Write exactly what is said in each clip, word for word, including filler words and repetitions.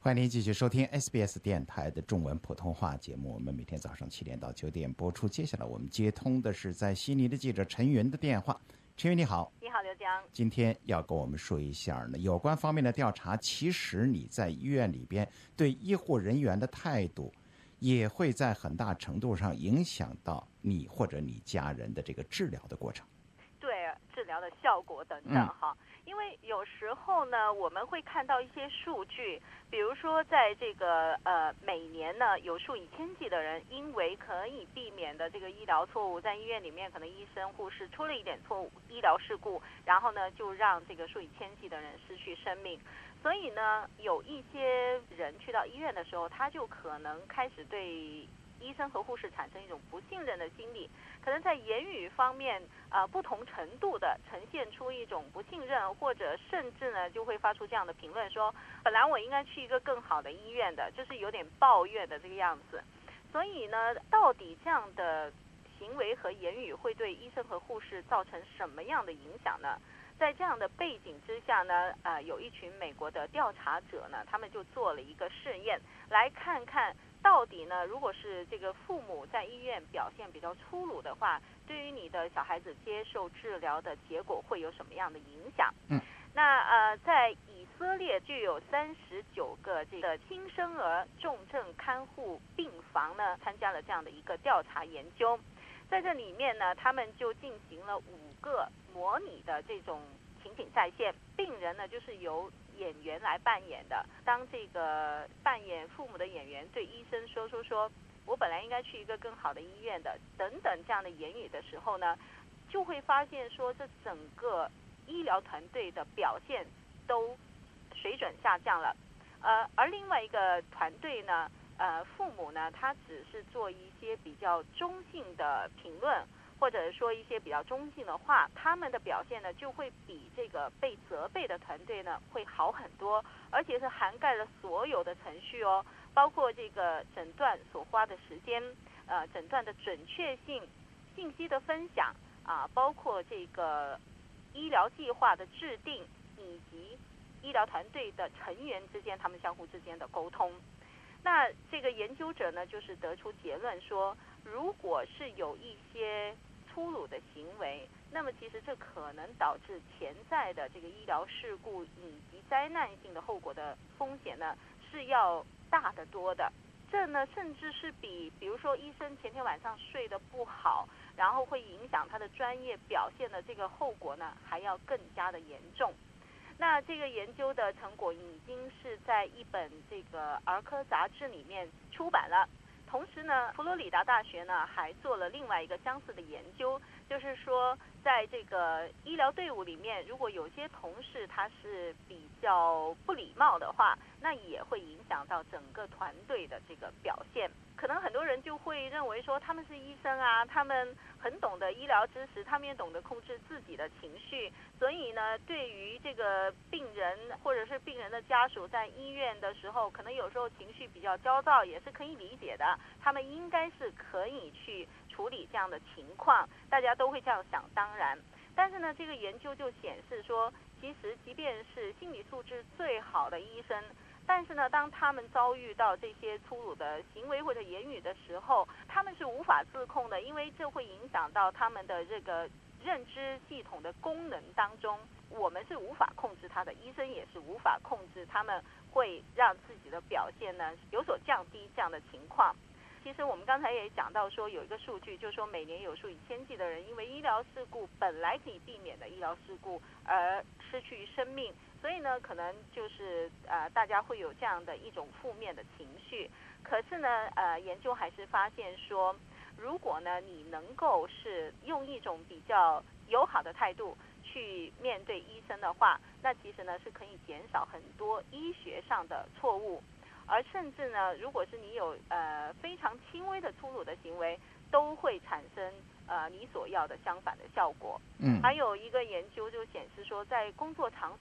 欢迎您继续收听 S B S 电台的中文普通话节目，我们每天早上七点到九点播出。接下来我们接通的是在悉尼的记者陈云的电话。陈云你好。 你好，刘江。 今天要跟我们说一下呢，有关方面的调查，其实你在医院里边对医护人员的态度，也会在很大程度上影响到你或者你家人的这个治疗的过程。 对，治疗的效果等等哈。嗯，因为有时候呢，我们会看到一些数据，比如说在这个呃每年呢，有数以千计的人因为可以避免的这个医疗错误，在医院里面可能医生护士出了一点错误，医疗事故，然后呢就让这个数以千计的人失去生命。所以呢，有一些人去到医院的时候，他就可能开始对医生和护士产生一种不信任的心理，可能在言语方面呃不同程度的呈现出一种不信任，或者甚至呢就会发出这样的评论说，本来我应该去一个更好的医院的，就是有点抱怨的这个样子。所以呢，到底这样的行为和言语会对医生和护士造成什么样的影响呢？在这样的背景之下呢，呃，有一群美国的调查者呢，他们就做了一个试验，来看看到底呢，如果是这个父母在医院表现比较粗鲁的话，对于你的小孩子接受治疗的结果会有什么样的影响？ 嗯， 那呃，在以色列就有三十九个这个新生儿重症看护病房呢，参加了这样的一个调查研究。在这里面呢，他们就进行了五个模拟的这种情景再现，病人呢就是由演员来扮演的。当这个扮演父母的演员对医生说说说我本来应该去一个更好的医院的等等这样的言语的时候呢，就会发现说这整个医疗团队的表现都水准下降了。呃，而另外一个团队呢，呃，父母呢，他只是做一些比较中性的评论，或者说一些比较中性的话，他们的表现呢就会比这个被责备的团队呢会好很多，而且是涵盖了所有的程序哦，包括这个诊断所花的时间，呃，诊断的准确性、信息的分享啊，包括这个医疗计划的制定，以及医疗团队的成员之间他们相互之间的沟通。那这个研究者呢，就是得出结论说，如果是有一些粗鲁的行为，那么其实这可能导致潜在的这个医疗事故以及灾难性的后果的风险呢，是要大得多的。这呢，甚至是比比如说医生前天晚上睡得不好，然后会影响他的专业表现的这个后果呢，还要更加的严重。那这个研究的成果已经是在一本这个儿科杂志里面出版了。同时呢，佛罗里达大学呢还做了另外一个相似的研究，就是说在这个医疗队伍里面，如果有些同事他是比较不礼貌的话，那也会影响到整个团队的这个表现。可能很多人就会认为说他们是医生啊，他们很懂得医疗知识，他们也懂得控制自己的情绪，所以呢，对于这个病人或者是病人的家属在医院的时候，可能有时候情绪比较焦躁，也是可以理解的，他们应该是可以去处理这样的情况，大家都会这样想当然。但是呢，这个研究就显示说，其实即便是心理素质最好的医生，但是呢，当他们遭遇到这些粗鲁的行为或者言语的时候，他们是无法自控的，因为这会影响到他们的这个认知系统的功能当中，我们是无法控制他的，医生也是无法控制，他们会让自己的表现呢有所降低这样的情况。其实我们刚才也讲到说，有一个数据，就是说每年有数以千计的人因为医疗事故，本来可以避免的医疗事故而失去生命，所以呢，可能就是呃大家会有这样的一种负面的情绪。可是呢，呃，研究还是发现说，如果呢你能够是用一种比较友好的态度去面对医生的话，那其实呢是可以减少很多医学上的错误。而甚至呢，如果是你有呃非常轻微的粗鲁的行为，都会产生呃你所要的相反的效果。 嗯， 还有一个研究就显示说，在工作场所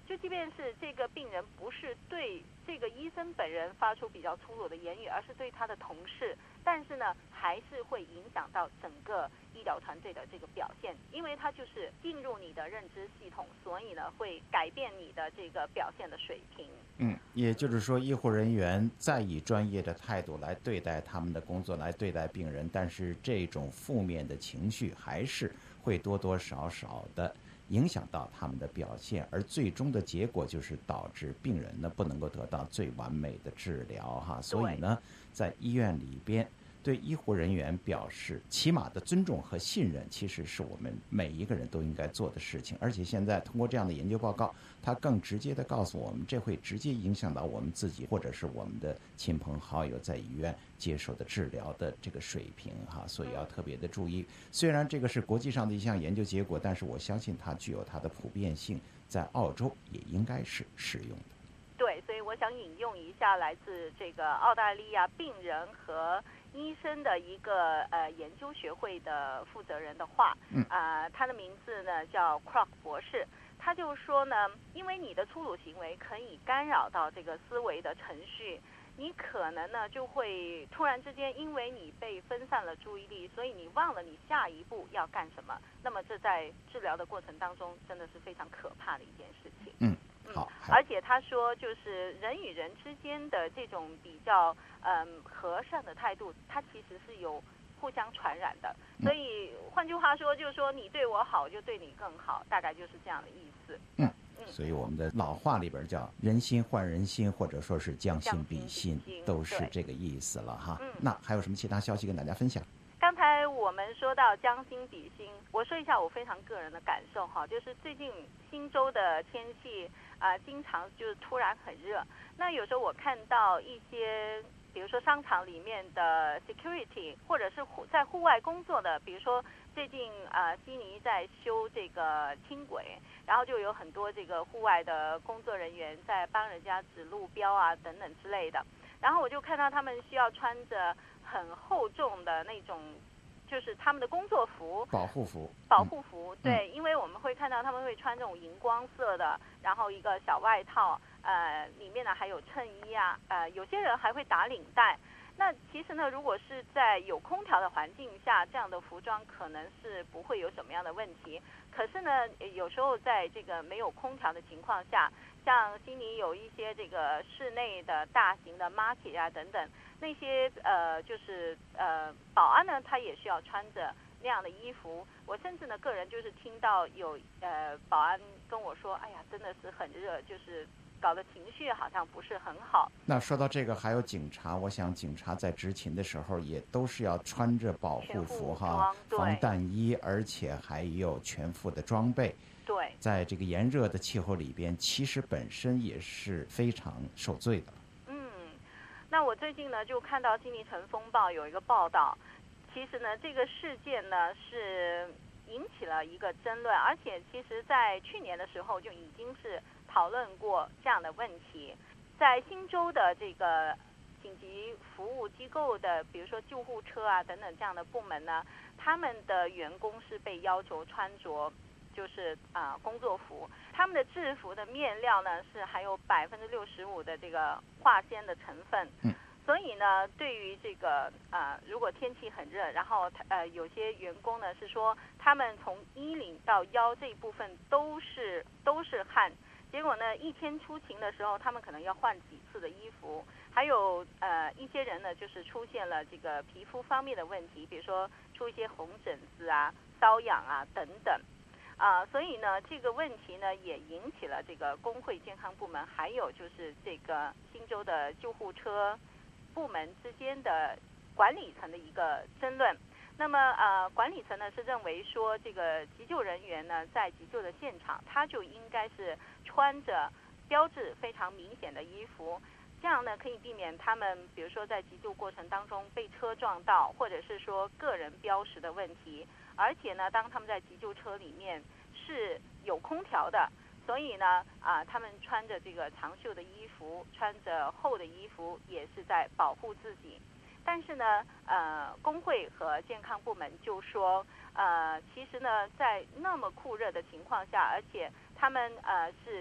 就即便是这个病人不是对这个医生本人发出比较粗鲁的言语，而是对他的同事，但是呢，还是会影响到整个医疗团队的这个表现，因为它就是进入你的认知系统，所以呢，会改变你的这个表现的水平。 嗯，也就是说，医护人员再以专业的态度来对待他们的工作，来对待病人，但是这种负面的情绪还是会多多少少的影响到他们的表现，而最终的结果就是导致病人呢不能够得到最完美的治疗哈。所以呢，在医院里边对医护人员表示起码的尊重和信任，其实是我们每一个人都应该做的事情。而且现在通过这样的研究报告，它更直接的告诉我们，这会直接影响到我们自己或者是我们的亲朋好友在医院接受的治疗的这个水平哈，所以要特别的注意。虽然这个是国际上的一项研究结果，但是我相信它具有它的普遍性，在澳洲也应该是适用的。 对，所以我想引用一下来自这个澳大利亚病人和医生的一个呃研究学会的负责人的话， 嗯， 啊、呃，他的名字呢叫 Croc 博士，他就说呢，因为你的粗鲁行为可以干扰到这个思维的程序，你可能呢就会突然之间，因为你被分散了注意力，所以你忘了你下一步要干什么。那么这在治疗的过程当中，真的是非常可怕的一件事情。 嗯。好， 而且他说，就是人与人之间的这种比较嗯和善的态度，它其实是有互相传染的。所以换句话说，就是说你对我好，就对你更好，大概就是这样的意思。 嗯，所以我们的老话里边叫人心换人心，或者说是将心比心，都是这个意思了哈。 嗯， 那还有什么其他消息跟大家分享？ 刚才我们说到将心比心，我说一下我非常个人的感受哈，就是最近新州的天气啊、呃，经常就是突然很热。那有时候我看到一些，比如说商场里面的 security， 或者是户在户外工作的，比如说最近啊、呃、悉尼在修这个轻轨，然后就有很多这个户外的工作人员在帮人家指路标啊等等之类的。然后我就看到他们需要穿着很厚重的那种，就是他们的工作服， 保护服， 保护服， 嗯、 对，因为我们会看到他们会穿这种荧光色的，然后一个小外套，呃，里面呢还有衬衣啊，呃，有些人还会打领带。那其实呢，如果是在有空调的环境下，这样的服装可能是不会有什么样的问题。可是呢，有时候在这个没有空调的情况下，像悉尼有一些这个室内的大型的 market 啊等等，那些呃就是呃保安呢，他也需要穿着那样的衣服。我甚至呢个人就是听到有呃保安跟我说，哎呀，真的是很热，就是搞得情绪好像不是很好。 那说到这个，还有警察，我想警察在执勤的时候也都是要穿着保护服哈，防弹衣，而且还有全副的装备。 对， 在这个炎热的气候里边，其实本身也是非常受罪的。 嗯，那我最近呢就看到《悉尼晨风报》有一个报道，其实呢这个事件呢是引起了一个争论，而且其实在去年的时候就已经是讨论过这样的问题。在新州的这个紧急服务机构的，比如说救护车啊等等这样的部门呢，他们的员工是被要求穿着就是啊、呃、工作服，他们的制服的面料呢是含有百分之六十五的这个化纤的成分。 嗯， 所以呢，对于这个啊、呃，如果天气很热，然后呃有些员工呢是说，他们从衣领到腰这一部分都是都是汗，结果呢一天出勤的时候，他们可能要换几次的衣服。还有呃一些人呢，就是出现了这个皮肤方面的问题，比如说出一些红疹子啊、瘙痒啊等等。啊、呃，所以呢，这个问题呢也引起了这个工会健康部门，还有就是这个新州的救护车部门之间的管理层的一个争论。那么呃，管理层呢是认为说，这个急救人员呢在急救的现场，他就应该是穿着标志非常明显的衣服，这样呢可以避免他们比如说在急救过程当中被车撞到，或者是说个人标识的问题。而且呢，当他们在急救车里面是有空调的，所以呢，啊，他们穿着这个长袖的衣服，穿着厚的衣服，也是在保护自己。但是呢，呃，工会和健康部门就说，呃，其实呢，在那么酷热的情况下，而且他们呃是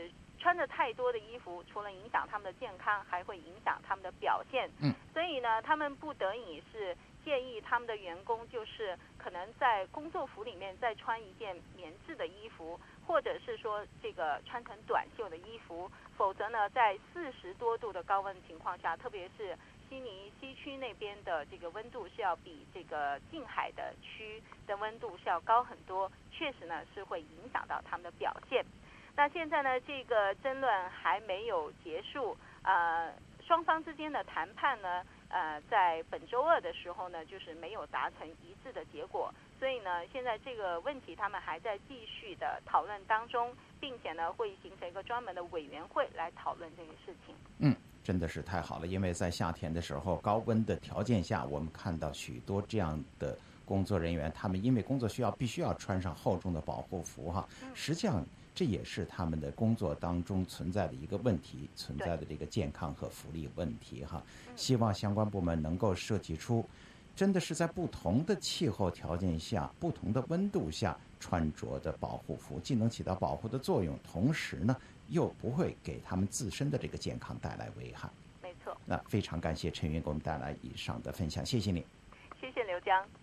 穿着太多的衣服，除了影响他们的健康，还会影响他们的表现。 嗯， 所以呢，他们不得已是建议他们的员工，就是可能在工作服里面再穿一件棉质的衣服，或者是说这个穿成短袖的衣服，否则呢，在四十多度的高温情况下，特别是悉尼西区那边的这个温度是要比这个近海的区的温度是要高很多，确实呢是会影响到他们的表现。那现在呢，这个争论还没有结束，呃，双方之间的谈判呢，呃，在本周二的时候呢，就是没有达成一致的结果，所以呢，现在这个问题他们还在继续的讨论当中，并且呢，会形成一个专门的委员会来讨论这个事情。 嗯。真的是太好了，因为在夏天的时候，高温的条件下，我们看到许多这样的工作人员，他们因为工作需要，必须要穿上厚重的保护服哈。实际上，这也是他们的工作当中存在的一个问题，存在的这个健康和福利问题哈。希望相关部门能够设计出，真的是在不同的气候条件下、不同的温度下穿着的保护服，既能起到保护的作用，同时呢，又不会给他们自身的这个健康带来危害。 没错。 那非常感谢陈云给我们带来以上的分享，谢谢你。 谢谢刘江。